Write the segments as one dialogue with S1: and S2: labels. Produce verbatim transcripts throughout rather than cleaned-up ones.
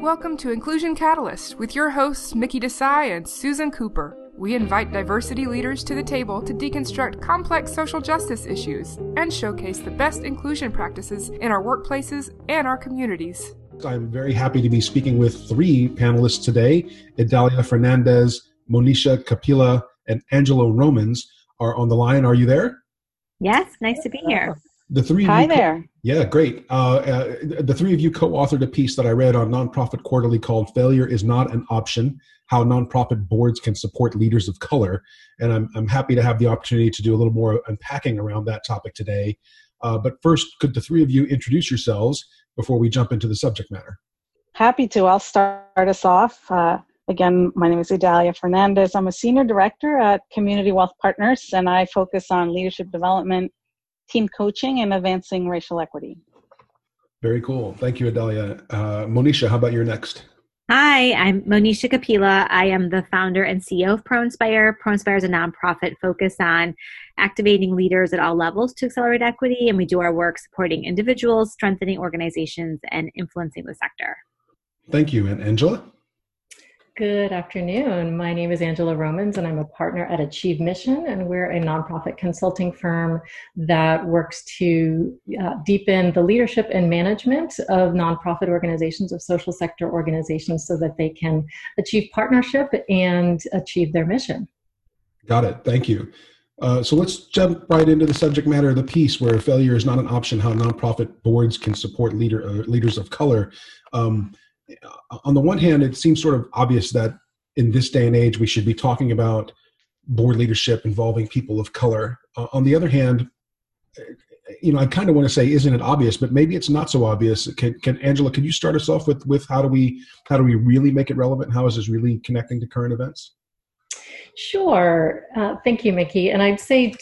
S1: Welcome to Inclusion Catalyst with your hosts Mickey Desai and Susan Cooper. We invite diversity leaders to the table to deconstruct complex social justice issues and showcase the best inclusion practices in our workplaces and our communities.
S2: I'm very happy to be speaking with three panelists today. Idalia Fernandez, Monisha Kapila, and Angela Romans are on the line. Are you there?
S3: Yes, nice to be here.
S2: The three of
S4: Hi
S2: you co-
S4: there.
S2: Yeah, great. Uh, uh, the three of you co-authored a piece that I read on Nonprofit Quarterly called Failure is Not an Option, How Nonprofit Boards Can Support Leaders of Color. And I'm, I'm happy to have the opportunity to do a little more unpacking around that topic today. Uh, but first, could the three of you introduce yourselves before we jump into the subject matter?
S4: Happy to. I'll start us off. Uh, again, my name is Idalia Fernandez. I'm a senior director at Community Wealth Partners, and I focus on leadership development, team coaching, and advancing racial equity.
S2: Very cool. Thank you, Idalia. Uh, Monisha, how about your next?
S3: Hi, I'm Monisha Kapila. I am the founder and C E O of ProInspire. ProInspire is a nonprofit focused on activating leaders at all levels to accelerate equity, and we do our work supporting individuals, strengthening organizations, and influencing the sector.
S2: Thank you. And Angela?
S5: Good afternoon. My name is Angela Romans, and I'm a partner at Achieve Mission, and we're a nonprofit consulting firm that works to uh, deepen the leadership and management of nonprofit organizations, of social sector organizations, so that they can achieve partnership and achieve their mission.
S2: Got it. Thank you. Uh, so let's jump right into the subject matter of the piece, where failure is not an option, how nonprofit boards can support leader, uh, leaders of color. Um, On the one hand, it seems sort of obvious that in this day and age, we should be talking about board leadership involving people of color. Uh, on the other hand, you know, I kind of want to say, isn't it obvious? But maybe it's not so obvious. Can, can Angela, can you start us off with with how do we how do we really make it relevant? How is this really connecting to current events?
S5: Sure. Uh, thank you, Mickey. And I'd say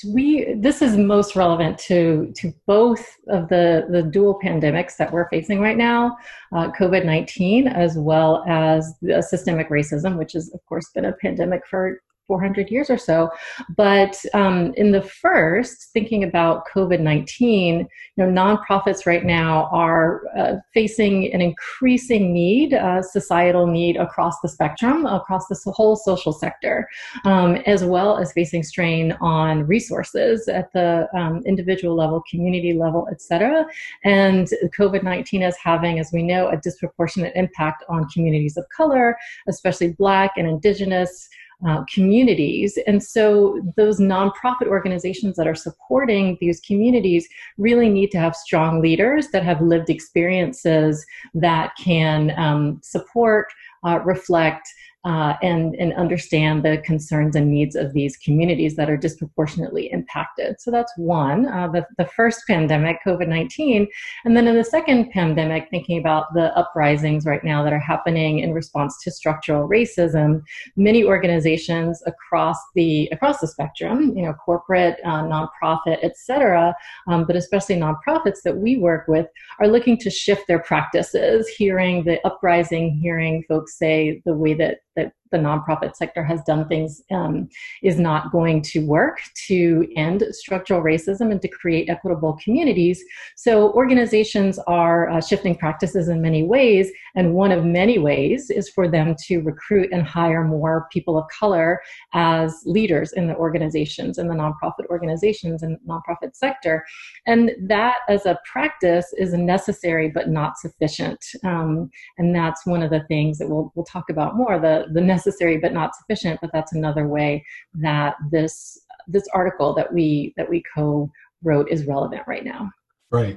S5: we this is most relevant to to both of the, the dual pandemics that we're facing right now, uh, COVID nineteen, as well as the systemic racism, which has, of course, been a pandemic for four hundred years or so. But um, in the first, thinking about COVID nineteen, you know, nonprofits right now are uh, facing an increasing need, uh, societal need across the spectrum, across the whole social sector, um, as well as facing strain on resources at the um, individual level, community level, et cetera. And COVID nineteen is having, as we know, a disproportionate impact on communities of color, especially Black and Indigenous Uh, communities. And so those nonprofit organizations that are supporting these communities really need to have strong leaders that have lived experiences that can um, support, uh, reflect, Uh, and, and understand the concerns and needs of these communities that are disproportionately impacted. So that's one, uh, the, the first pandemic, COVID nineteen. And then in the second pandemic, thinking about the uprisings right now that are happening in response to structural racism, many organizations across the across the spectrum, you know, corporate, uh, nonprofit, et cetera, um, but especially nonprofits that we work with, are looking to shift their practices, hearing the uprising, hearing folks say the way that that the nonprofit sector has done things um, is not going to work to end structural racism and to create equitable communities. So organizations are uh, shifting practices in many ways, and one of many ways is for them to recruit and hire more people of color as leaders in the organizations, in the nonprofit organizations and nonprofit sector. And that as a practice is necessary but not sufficient. Um, and that's one of the things that we'll, we'll talk about more, the, the necessary but not sufficient, but that's another way that this this article that we that we co-wrote is relevant right now.
S2: Right.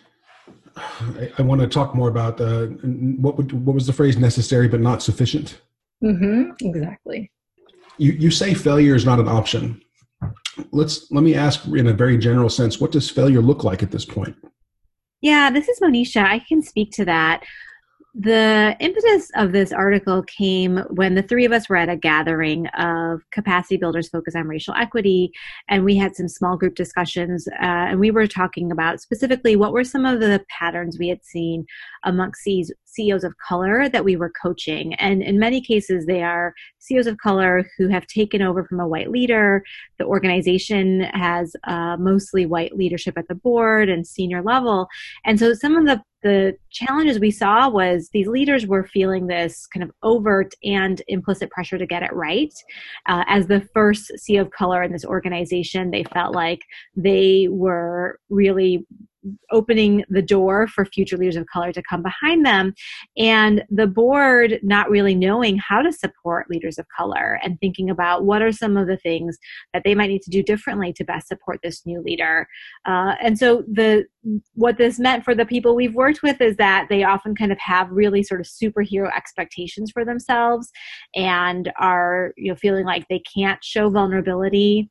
S2: I, I want to talk more about uh, what would what was the phrase necessary but not sufficient?
S5: Mm-hmm, exactly.
S2: You you say failure is not an option. Let's let me ask in a very general sense, what does failure look like at this point?
S3: Yeah, this is Monisha. I can speak to that. The impetus of this article came when the three of us were at a gathering of capacity builders focused on racial equity, and we had some small group discussions, uh, and we were talking about specifically what were some of the patterns we had seen amongst C E Os of color that we were coaching. And in many cases, they are C E Os of color who have taken over from a white leader. The organization has uh, mostly white leadership at the board and senior level. And so some of the the challenges we saw was these leaders were feeling this kind of overt and implicit pressure to get it right. Uh, as the first C E O of color in this organization, they felt like they were really opening the door for future leaders of color to come behind them, and the board not really knowing how to support leaders of color and thinking about what are some of the things that they might need to do differently to best support this new leader. Uh, and so the what this meant for the people we've worked with is that they often kind of have really sort of superhero expectations for themselves and are, you know, feeling like they can't show vulnerability.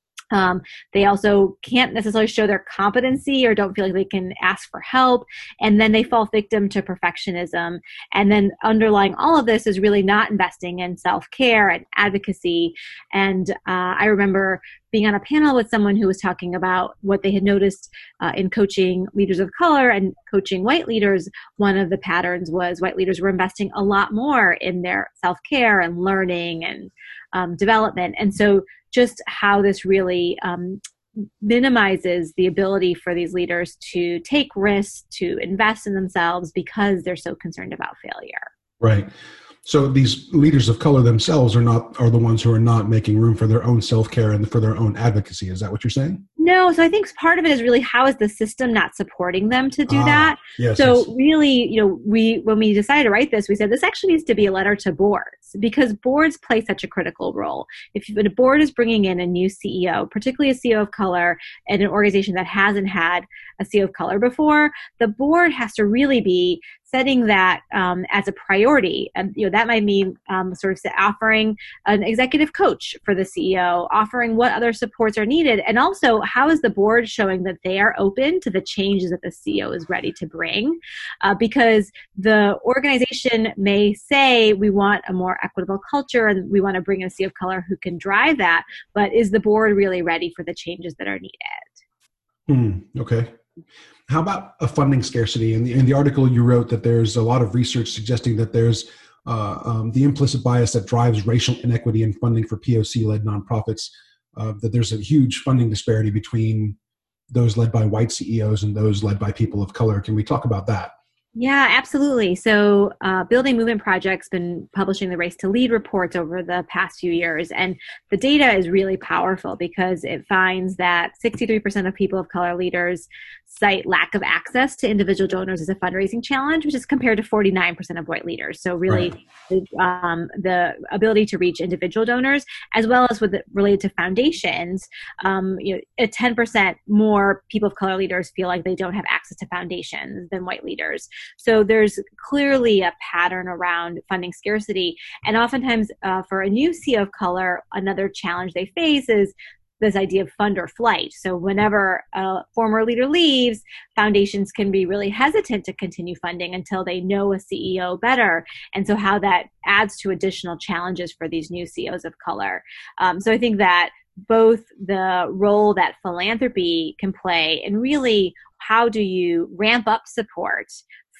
S3: Um, they also can't necessarily show their competency or don't feel like they can ask for help. And then they fall victim to perfectionism. And then underlying all of this is really not investing in self-care and advocacy. And uh, I remember being on a panel with someone who was talking about what they had noticed uh, in coaching leaders of color and coaching white leaders. One of the patterns was white leaders were investing a lot more in their self-care and learning and um, development. And so just how this really um, minimizes the ability for these leaders to take risks, to invest in themselves because they're so concerned about failure.
S2: Right. So these leaders of color themselves are not are the ones who are not making room for their own self-care and for their own advocacy. Is that what you're saying?
S3: No. So I think part of it is really how is the system not supporting them to do
S2: ah,
S3: that?
S2: Yes,
S3: so
S2: yes.
S3: really, you know, we when we decided to write this, we said this actually needs to be a letter to boards because boards play such a critical role. If a board is bringing in a new C E O, particularly a C E O of color in an organization that hasn't had a C E O of color before, the board has to really be setting that um, as a priority. And you know that might mean um, sort of offering an executive coach for the C E O, offering what other supports are needed, and also how is the board showing that they are open to the changes that the C E O is ready to bring? Uh, because the organization may say we want a more equitable culture and we want to bring a C E O of color who can drive that, but is the board really ready for the changes that are needed?
S2: Hmm, okay. How about a funding scarcity? In the, in the article, you wrote that there's a lot of research suggesting that there's uh, um, the implicit bias that drives racial inequity in funding for P O C-led nonprofits, uh, that there's a huge funding disparity between those led by white C E Os and those led by people of color. Can we talk about that?
S3: Yeah, absolutely. So uh, Building Movement Project's been publishing the Race to Lead reports over the past few years. And the data is really powerful because it finds that sixty-three percent of people of color leaders cite lack of access to individual donors as a fundraising challenge, which is compared to forty-nine percent of white leaders. So really right. the, um, the ability to reach individual donors, as well as with the, related to foundations, um, you know, ten percent more people of color leaders feel like they don't have access to foundations than white leaders. So there's clearly a pattern around funding scarcity. And oftentimes uh, for a new C E O of color, another challenge they face is this idea of fund or flight. So whenever a former leader leaves, foundations can be really hesitant to continue funding until they know a C E O better. And so how that adds to additional challenges for these new C E Os of color. Um, so I think that both the role that philanthropy can play and really how do you ramp up support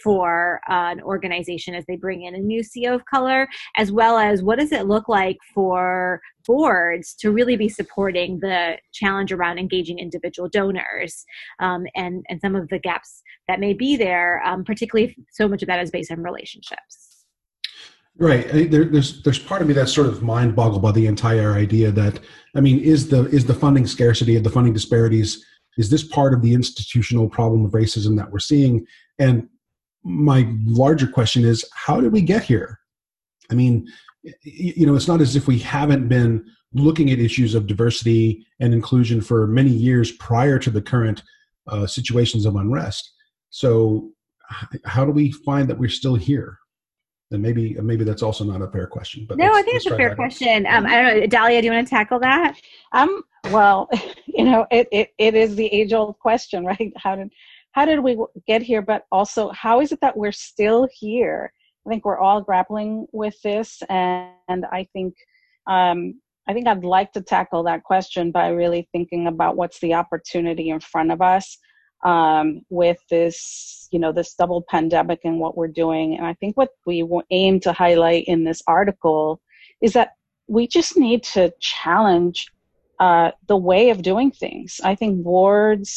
S3: for uh, an organization as they bring in a new C E O of color, as well as what does it look like for boards to really be supporting the challenge around engaging individual donors um, and, and some of the gaps that may be there, um, particularly if so much of that is based on relationships.
S2: Right. I, there, there's there's part of me that's sort of mind boggled by the entire idea that, I mean, is the is the funding scarcity and the funding disparities, is this part of the institutional problem of racism that we're seeing? And my larger question is, how did we get here? I mean, you know, it's not as if we haven't been looking at issues of diversity and inclusion for many years prior to the current uh, situations of unrest. So how do we find that we're still here? And maybe maybe that's also not a fair question. But
S3: no, I think it's a fair question. Um, I don't know, Dahlia, do you want to tackle that?
S4: Um, well, you know, it, it, it is the age-old question, right? How did how did we get here? But also, how is it that we're still here? I think we're all grappling with this, and, and I think um, I think I'd like to tackle that question by really thinking about what's the opportunity in front of us um, with this, you know, this double pandemic and what we're doing. And I think what we aim to highlight in this article is that we just need to challenge uh, the way of doing things. I think boards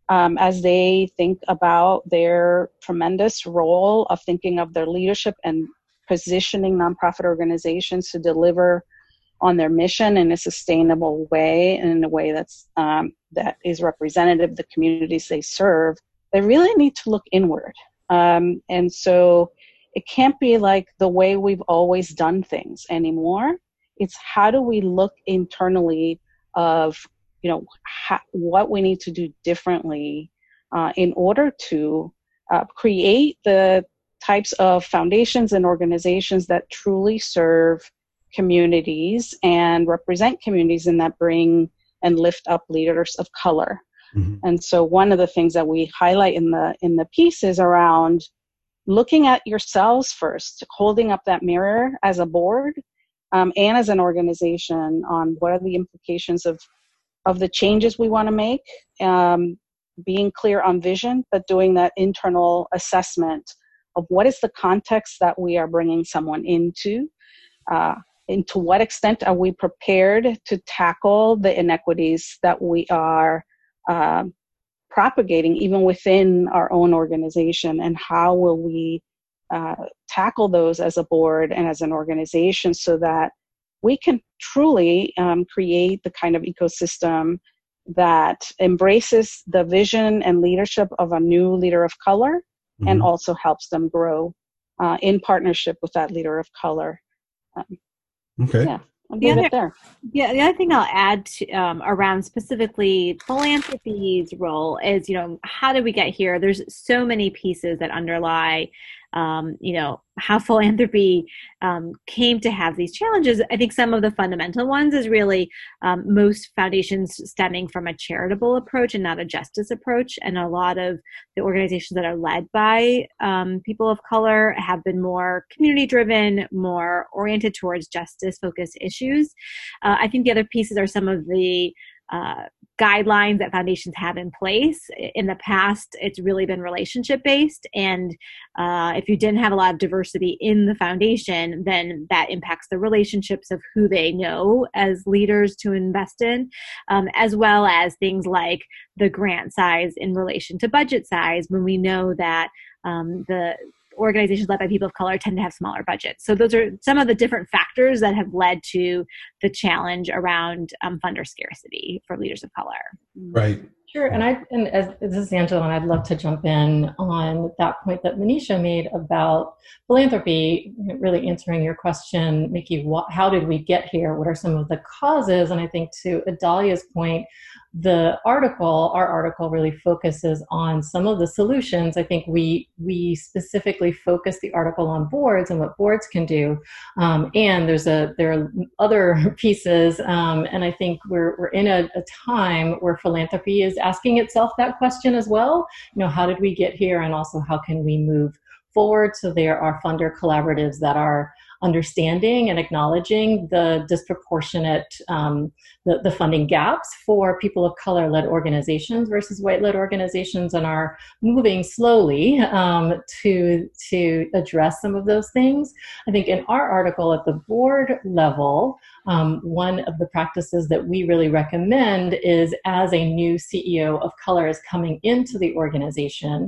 S4: um, as they think about their tremendous role of thinking of their leadership and positioning nonprofit organizations to deliver on their mission in a sustainable way and in a way that's um, that is representative of the communities they serve. They really need to look inward. Um, and so it can't be like the way we've always done things anymore. It's how do we look internally of, you know, ha- what we need to do differently uh, in order to uh, create the types of foundations and organizations that truly serve communities and represent communities and that bring and lift up leaders of color. Mm-hmm. And so one of the things that we highlight in the in the piece is around looking at yourselves first, holding up that mirror as a board um, and as an organization on what are the implications of, of the changes we want to make, um, being clear on vision, but doing that internal assessment of what is the context that we are bringing someone into, uh, and to what extent are we prepared to tackle the inequities that we are uh, propagating even within our own organization, and how will we uh, tackle those as a board and as an organization so that we can truly um, create the kind of ecosystem that embraces the vision and leadership of a new leader of color, mm-hmm. and also helps them grow uh, in partnership with that leader of color. Um,
S2: okay.
S4: Yeah. I'll leave it there.
S3: Yeah, the other thing I'll add to, um, around specifically philanthropy's role is, you know, how did we get here? There's so many pieces that underlie, um, you know, how philanthropy um, came to have these challenges. I think some of the fundamental ones is really um, most foundations stemming from a charitable approach and not a justice approach. And a lot of the organizations that are led by um, people of color have been more community driven, more oriented towards justice focused issues. Uh, I think the other pieces are some of the uh, guidelines that foundations have in place. In the past, it's really been relationship based. And uh, if you didn't have a lot of diversity in the foundation, then that impacts the relationships of who they know as leaders to invest in, um, as well as things like the grant size in relation to budget size, when we know that um, the organizations led by people of color tend to have smaller budgets. So those are some of the different factors that have led to the challenge around um, funder scarcity for leaders of color.
S2: Right.
S5: Sure. And I, and as this is Angela, and I'd love to jump in on that point that Manisha made about philanthropy, really answering your question, Mickey, what, how did we get here? What are some of the causes? And I think to Idalia's point, the article, our article really focuses on some of the solutions. I think we we specifically focus the article on boards and what boards can do. Um, and there's a there are other pieces. Um, and I think we're we're in a, a time where philanthropy is asking itself that question as well. You know, how did we get here? And also how can we move forward? So there are funder collaboratives that are understanding and acknowledging the disproportionate, um, the, the funding gaps for people of color-led organizations versus white-led organizations, and are moving slowly um, to, to address some of those things. I think in our article at the board level, um, one of the practices that we really recommend is, as a new C E O of color is coming into the organization,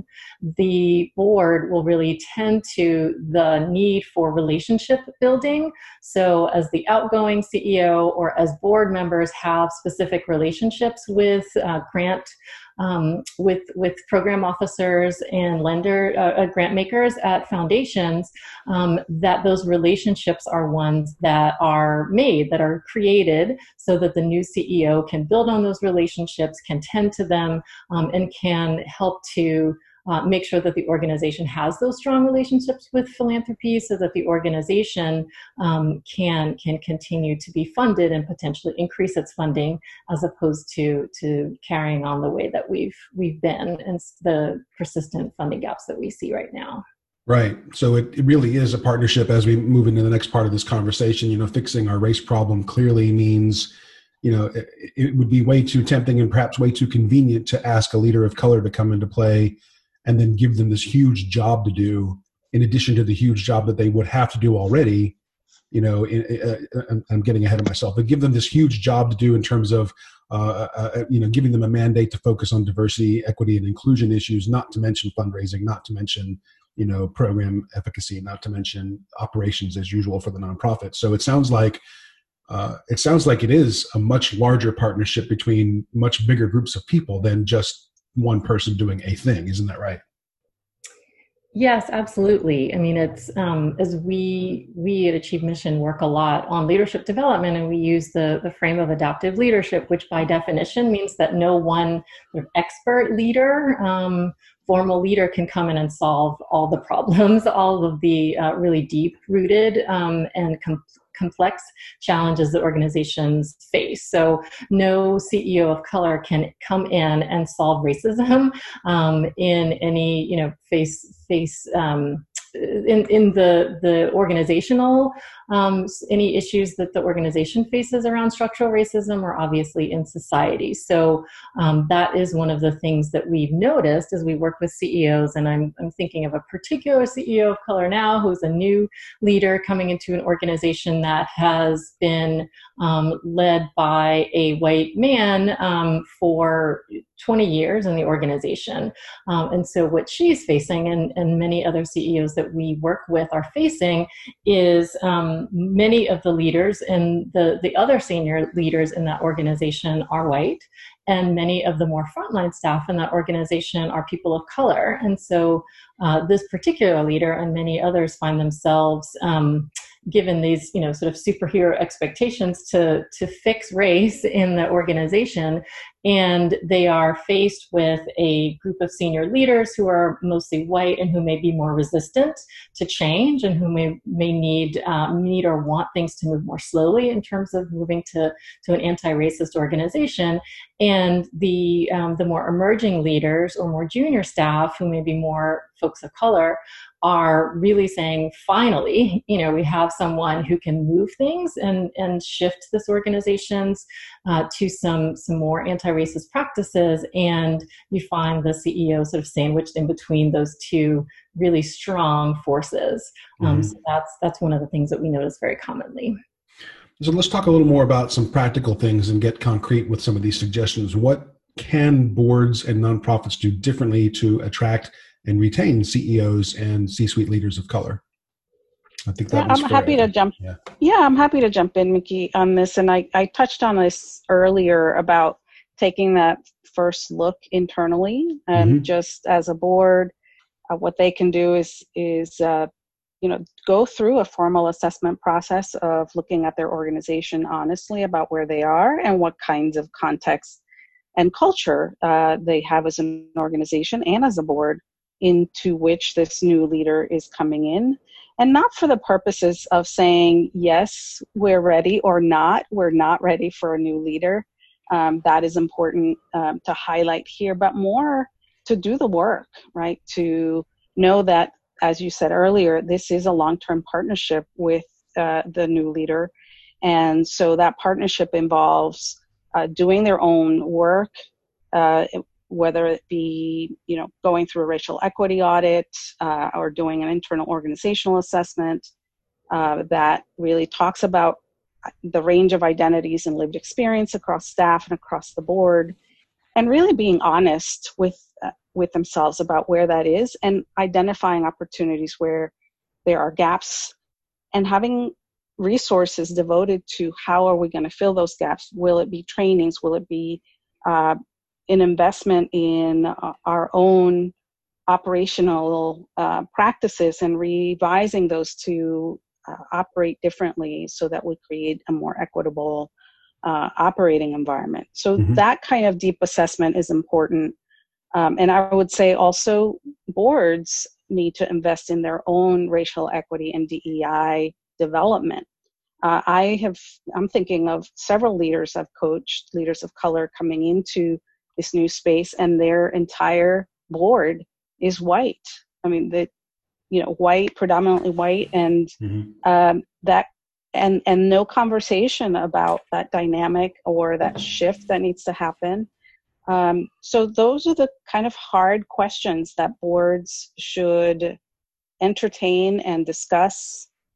S5: the board will really tend to the need for relationship building. So as the outgoing C E O or as board members have specific relationships with uh, grant, um, with with program officers and lender uh, grant makers at foundations, um, that those relationships are ones that are made, that are created, so that the new C E O can build on those relationships, can tend to them, um, and can help to Uh, make sure that the organization has those strong relationships with philanthropy, so that the organization um, can can continue to be funded and potentially increase its funding, as opposed to to carrying on the way that we've we've been, and the persistent funding gaps that we see right now.
S2: Right. So it, it really is a partnership. As we move into the next part of this conversation, you know, fixing our race problem clearly means, you know, it, it would be way too tempting and perhaps way too convenient to ask a leader of color to come into play and then give them this huge job to do, in addition to the huge job that they would have to do already, you know, in, uh, I'm, I'm getting ahead of myself, but give them this huge job to do in terms of, uh, uh, you know, giving them a mandate to focus on diversity, equity, and inclusion issues, not to mention fundraising, not to mention, you know, program efficacy, not to mention operations as usual for the nonprofit. So it sounds like, uh, it sounds like it is a much larger partnership between much bigger groups of people than just one person doing a thing. Isn't that right?
S5: Yes, absolutely. I mean, it's um, as we we at Achieve Mission work a lot on leadership development, and we use the the frame of adaptive leadership, which by definition means that no one sort of expert leader, um, formal leader, can come in and solve all the problems, all of the uh, really deep rooted um, and com- complex challenges that organizations face. So no C E O of color can come in and solve racism um, in any, you know, face face um, in in the the organizational um, any issues that the organization faces around structural racism are obviously in society. So um, that is one of the things that we've noticed as we work with C E Os. And I'm I'm thinking of a particular C E O of color now who's a new leader coming into an organization that has been um, led by a white man um, for twenty years in the organization. Um, and so what she's facing, and, and many other C E Os that we work with are facing, is um, many of the leaders and the, the other senior leaders in that organization are white, and many of the more frontline staff in that organization are people of color. And so uh, this particular leader and many others find themselves um, given these, you know, sort of superhero expectations to, to fix race in the organization. And they are faced with a group of senior leaders who are mostly white and who may be more resistant to change, and who may, may need, um, need or want things to move more slowly in terms of moving to, to an anti-racist organization. And the, um, the more emerging leaders or more junior staff who may be more folks of color are really saying, finally, you know, we have someone who can move things and, and shift this organization's uh, to some, some more anti-racist practices. And you find the C E O sort of sandwiched in between those two really strong forces. Um, mm-hmm. So that's, that's one of the things that we notice very commonly.
S2: So let's talk a little more about some practical things and get concrete with some of these suggestions. What can boards and nonprofits do differently to attract and retain C E Os and C-suite leaders of color? I think that
S4: yeah, I'm happy to jump. Yeah. yeah, I'm happy to jump in, Mickey, on this. And I, I touched on this earlier about taking that first look internally, and mm-hmm. just as a board, uh, what they can do is is uh, you know, go through a formal assessment process of looking at their organization honestly about where they are and what kinds of context and culture uh, they have as an organization and as a board into which this new leader is coming in. And not for the purposes of saying, yes, we're ready, or not, we're not ready for a new leader. Um, that is important um, to highlight here, but more to do the work, right? To know that, as you said earlier, this is a long-term partnership with uh, the new leader. And so that partnership involves uh, doing their own work, uh, whether it be, you know, going through a racial equity audit uh, or doing an internal organizational assessment uh, that really talks about the range of identities and lived experience across staff and across the board, and really being honest with uh, with themselves about where that is, and identifying opportunities where there are gaps, and having resources devoted to how are we going to fill those gaps. Will it be trainings? Will it be uh, an investment in uh, our own operational uh, practices and revising those to uh, operate differently so that we create a more equitable uh, operating environment. So mm-hmm. that kind of deep assessment is important. Um, and I would say also boards need to invest in their own racial equity and D E I development. Uh, I have, I'm thinking of several leaders I've coached, leaders of color coming into this new space, and their entire board is white. I mean, the, you know, white, predominantly white, and mm-hmm. um, that, and and no conversation about that dynamic or that shift that needs to happen. Um, so those are the kind of hard questions that boards should entertain and discuss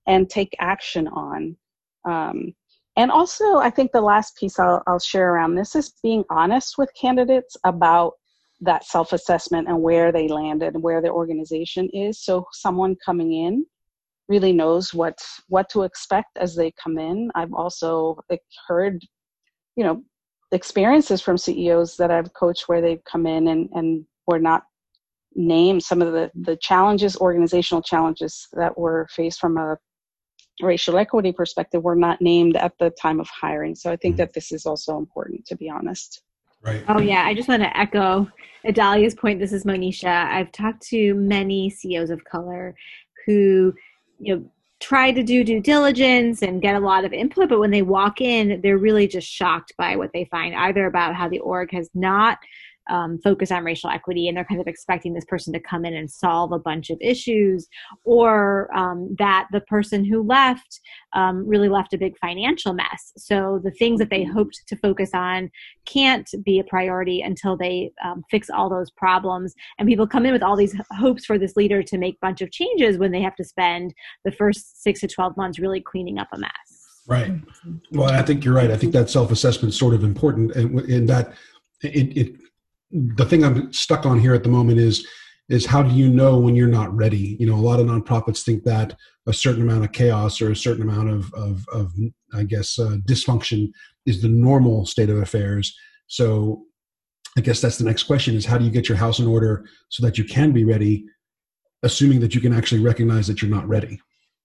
S4: and take action on. Um, and also, I think the last piece I'll, I'll share around this is being honest with candidates about that self-assessment and where they landed and where their organization is. So someone coming in really knows what what to expect as they come in. I've also like, heard, you know, experiences from C E Os that I've coached where they've come in and, and were not named some of the, the challenges, organizational challenges that were faced from a racial equity perspective were not named at the time of hiring. So I think that this is also important, to be honest.
S2: Right.
S3: Oh, yeah. I just want to echo Idalia's point. This is Monisha. I've talked to many C E Os of color who, you know, try to do due diligence and get a lot of input, but when they walk in, they're really just shocked by what they find, either about how the org has not um, focused on racial equity and they're kind of expecting this person to come in and solve a bunch of issues, or um, that the person who left um, really left a big financial mess. So the things that they hoped to focus on can't be a priority until they um, fix all those problems. And people come in with all these hopes for this leader to make a bunch of changes when they have to spend the first six to twelve months really cleaning up a mess.
S2: Right. Well, I think you're right. I think that self-assessment is sort of important, and in that it, it the thing I'm stuck on here at the moment is, is how do you know when you're not ready? You know, a lot of nonprofits think that a certain amount of chaos or a certain amount of, of, of I guess, uh, dysfunction is the normal state of affairs. So I guess that's the next question is how do you get your house in order so that you can be ready, assuming that you can actually recognize that you're not ready?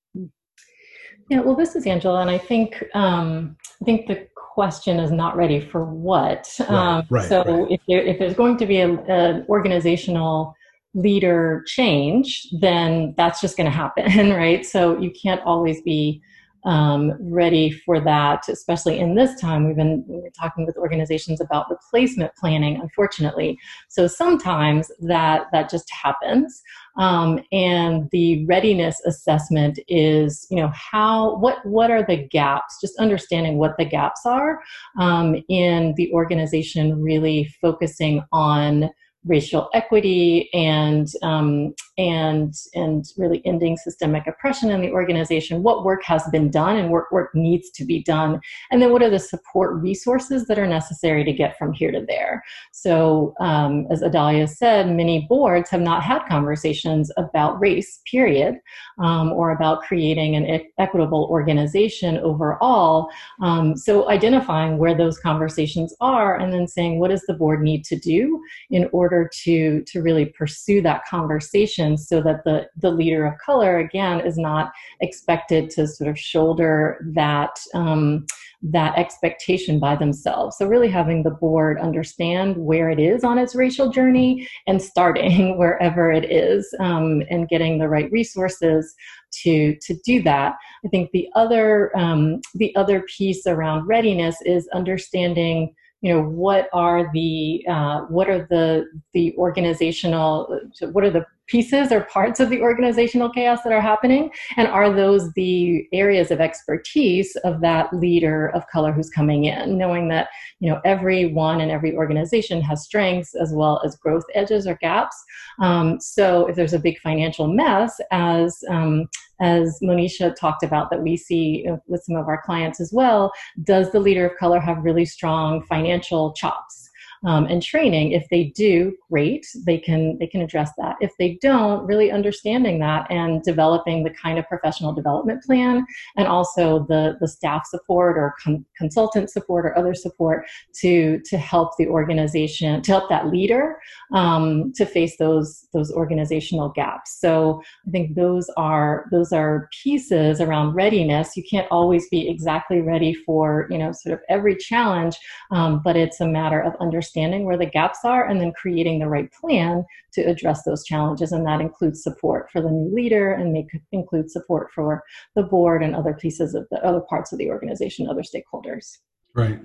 S5: Yeah, well, this is Angela, and I think um, I think the question is not ready for what.
S2: Right,
S5: um,
S2: right,
S5: so
S2: right.
S5: if there, if there's going to be an organizational leader change, then that's just going to happen, right? So you can't always be um, ready for that, especially in this time. We've been we're talking with organizations about replacement planning, unfortunately. So sometimes that that just happens. Um, and the readiness assessment is, you know, how, what, what are the gaps, just understanding what the gaps are um, in the organization, really focusing on racial equity and um, and and really ending systemic oppression in the organization. What work has been done and what work needs to be done, and then what are the support resources that are necessary to get from here to there. So, um, as Idalia said, many boards have not had conversations about race, period, um, or about creating an e- equitable organization overall. Um, so, identifying where those conversations are, and then saying, what does the board need to do in order to to really pursue that conversation so that the, the leader of color, again, is not expected to sort of shoulder that, um, that expectation by themselves. So really having the board understand where it is on its racial journey and starting wherever it is um, and getting the right resources to to do that. I think the other um, the other piece around readiness is understanding, you know, what are the uh, what are the the organizational, what are the pieces or parts of the organizational chaos that are happening, and are those the areas of expertise of that leader of color who's coming in, knowing that, you know, everyone and every organization has strengths as well as growth edges or gaps. Um, so if there's a big financial mess, as um, as Monisha talked about, that we see with some of our clients as well, does the leader of color have really strong financial chops? Um, and training? If they do, great, they can they can address that. If they don't, really understanding that and developing the kind of professional development plan, and also the the staff support or con- consultant support or other support to to help the organization, to help that leader um, to face those those organizational gaps. So I think those are those are pieces around readiness. You can't always be exactly ready for, you know, sort of every challenge, um, but it's a matter of understanding where the gaps are and then creating the right plan to address those challenges. And that includes support for the new leader and may include support for the board and other pieces of the other parts of the organization, other stakeholders.
S2: Right.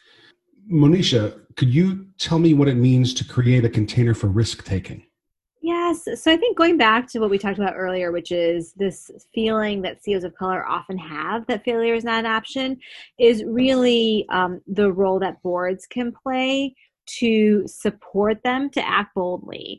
S2: Monisha, could you tell me what it means to create a container for risk taking?
S3: Yes. So I think going back to what we talked about earlier, which is this feeling that C E Os of color often have that failure is not an option, is really um, the role that boards can play to support them to act boldly.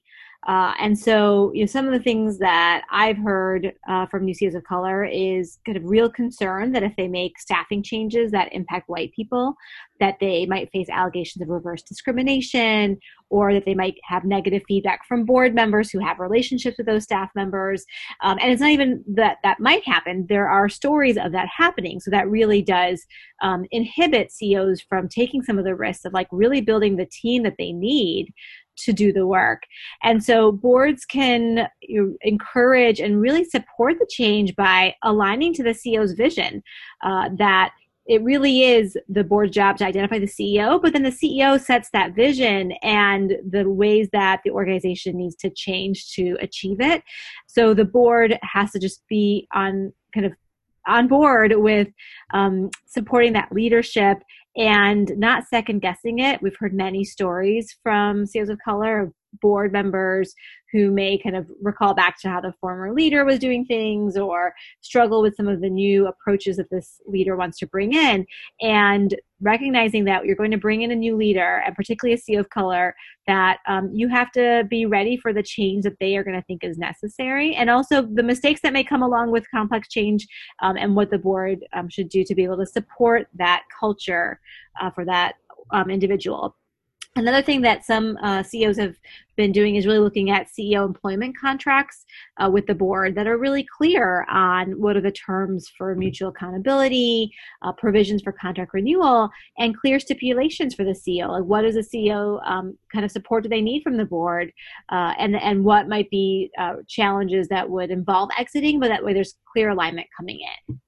S3: Uh, and so, you know, some of the things that I've heard uh, from new C E Os of color is kind of real concern that if they make staffing changes that impact white people, that they might face allegations of reverse discrimination, or that they might have negative feedback from board members who have relationships with those staff members. Um, and it's not even that that might happen. There are stories of that happening. So that really does um, inhibit C E Os from taking some of the risks of like really building the team that they need to do the work. And so boards can you know, encourage and really support the change by aligning to the C E O's vision uh, that it really is the board's job to identify the C E O, but then the C E O sets that vision and the ways that the organization needs to change to achieve it. So the board has to just be on kind of on board with um, supporting that leadership and not second guessing it. We've heard many stories from C E Os of color, board members who may kind of recall back to how the former leader was doing things or struggle with some of the new approaches that this leader wants to bring in. And recognizing that you're going to bring in a new leader, and particularly a C E O of color, that um, you have to be ready for the change that they are going to think is necessary. And also the mistakes that may come along with complex change um, and what the board um, should do to be able to support that culture uh, for that um, individual. Another thing that some uh, C E Os have been doing is really looking at C E O employment contracts uh, with the board that are really clear on what are the terms for mutual accountability, uh, provisions for contract renewal, and clear stipulations for the C E O. Like what does a C E O um, kind of support do they need from the board, uh, and and what might be uh, challenges that would involve exiting, but that way there's clear alignment coming in.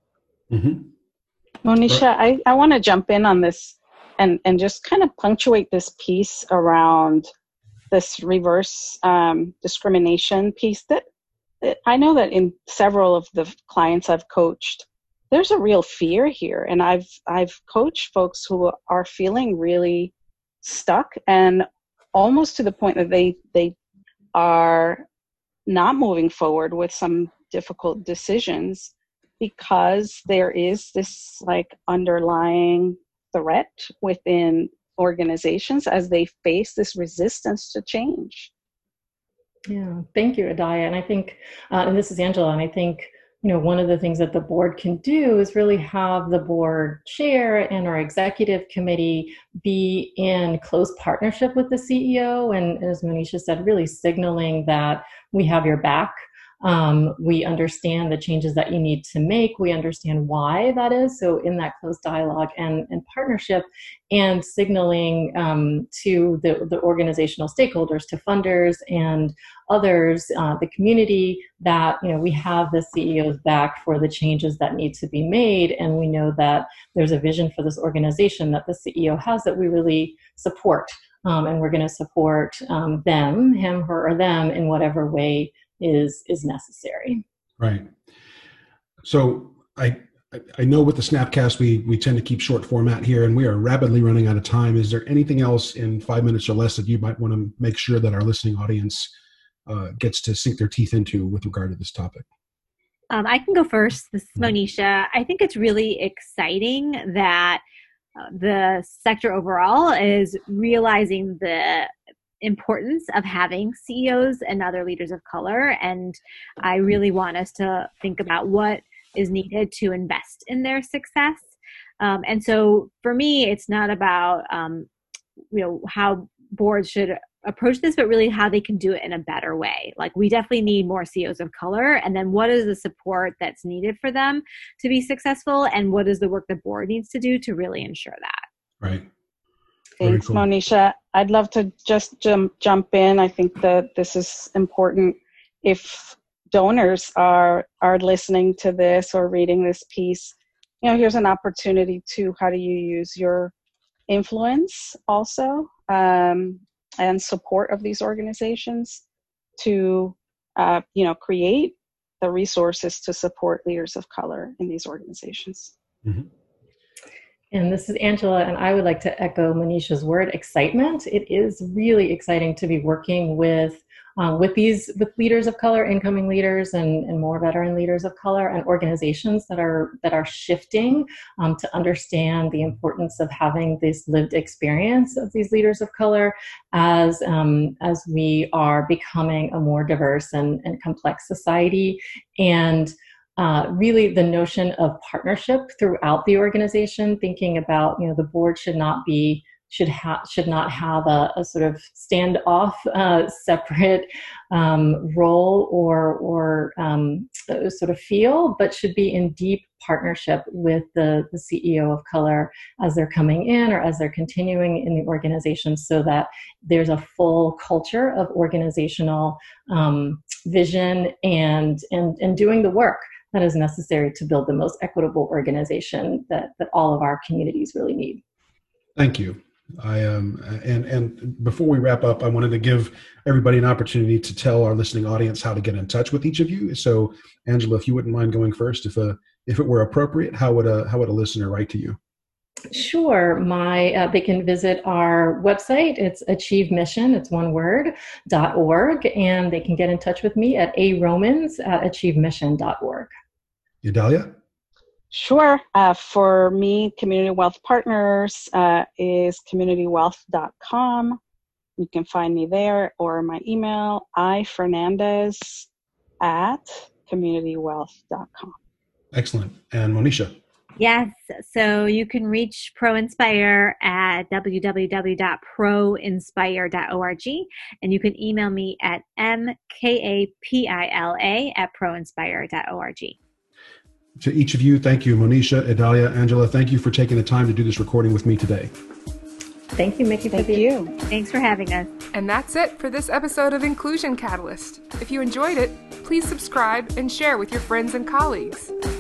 S2: Mm-hmm.
S4: Monisha, I, I want to jump in on this and, and just kind of punctuate this piece around this reverse um, discrimination piece that, that I know that in several of the clients I've coached, there's a real fear here. And I've, I've coached folks who are feeling really stuck and almost to the point that they, they are not moving forward with some difficult decisions because there is this like underlying threat within organizations as they face this resistance to change.
S5: Yeah, thank you, Adalia. And I think, uh, and this is Angela, and I think, you know, one of the things that the board can do is really have the board chair and our executive committee be in close partnership with the C E O. And as Monisha said, really signaling that we have your back. Um, we understand the changes that you need to make. We understand why that is. So in that close dialogue and, and partnership and signaling um, to the, the organizational stakeholders, to funders and others, uh, the community, that, you know, we have the C E O's back for the changes that need to be made. And we know that there's a vision for this organization that the C E O has that we really support. Um, and we're going to support um, them, him, her, or them in whatever way is is necessary.
S2: Right. So I I know with the Snapcast we we tend to keep short format here, and we are rapidly running out of time. Is there anything else in five minutes or less that you might want to make sure that our listening audience uh, gets to sink their teeth into with regard to this topic?
S3: Um, I can go first. This is Monisha. I think it's really exciting that uh, the sector overall is realizing the importance of having C E Os and other leaders of color. And I really want us to think about what is needed to invest in their success. Um, and so for me, it's not about, um, you know, how boards should approach this, but really how they can do it in a better way. Like we definitely need more C E Os of color. And then what is the support that's needed for them to be successful? And what is the work the board needs to do to really ensure that?
S2: Right.
S4: Thanks, cool. Monisha. I'd love to just jump jump in. I think that this is important. If donors are are listening to this or reading this piece, you know, here's an opportunity to how do you use your influence also um, and support of these organizations to, uh, you know, create the resources to support leaders of color in these organizations.
S2: Mm-hmm.
S5: And this is Angela, and I would like to echo Monisha's word, excitement. It is really exciting to be working with uh, with these with leaders of color, incoming leaders, and, and more veteran leaders of color, and organizations that are that are shifting um, to understand the importance of having this lived experience of these leaders of color as um, as we are becoming a more diverse and, and complex society. And Uh, really the notion of partnership throughout the organization, thinking about, you know, the board should not be, should have, should not have a, a sort of standoff, uh, separate um, role or, or um, sort of feel, but should be in deep partnership with the, the C E O of color as they're coming in or as they're continuing in the organization, so that there's a full culture of organizational um, vision and, and, and doing the work that is necessary to build the most equitable organization that, that all of our communities really need.
S2: Thank you. I um and and before we wrap up, I wanted to give everybody an opportunity to tell our listening audience how to get in touch with each of you. So, Angela, if you wouldn't mind going first, if a if it were appropriate, how would a how would a listener write to you?
S5: Sure. My uh, they can visit our website. It's achieve mission, it's one word, dot org, and they can get in touch with me at a romans at achieve mission dot org.
S2: Idalia?
S4: Sure. Uh, for me, Community Wealth Partners uh, is community wealth dot com. You can find me there, or my email, ifernandez at community wealth dot com.
S2: Excellent. And Monisha?
S3: Yes, so you can reach ProInspire at w w w dot pro inspire dot org, and you can email me at m k a p i l a at pro inspire dot org.
S2: To each of you, thank you. Monisha, Idalia, Angela, thank you for taking the time to do this recording with me today.
S5: Thank you, Mickey.
S4: Thank you.
S3: Thanks for having us.
S1: And that's it for this episode of Inclusion Catalyst. If you enjoyed it, please subscribe and share with your friends and colleagues.